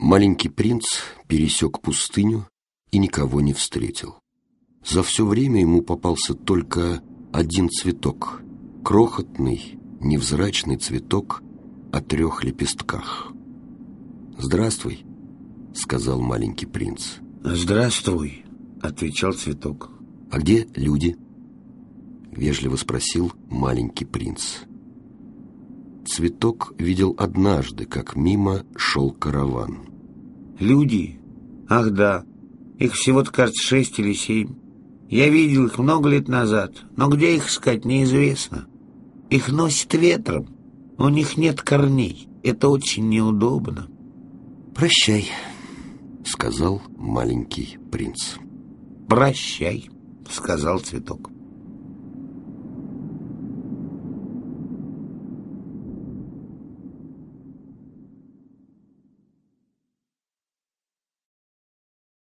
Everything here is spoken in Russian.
Маленький принц пересек пустыню и никого не встретил. За все время ему попался только один цветок, крохотный, невзрачный цветок о 3 лепестках. «Здравствуй», — сказал маленький принц. «Здравствуй», — отвечал цветок. «А где люди?» — вежливо спросил маленький принц. Цветок видел однажды, как мимо шел караван. «Люди? Ах да, их всего-то, кажется, 6 или 7. Я видел их много лет назад, но где их искать, неизвестно. Их носит ветром, у них нет корней, это очень неудобно». «Прощай», — сказал маленький принц. «Прощай», — сказал цветок.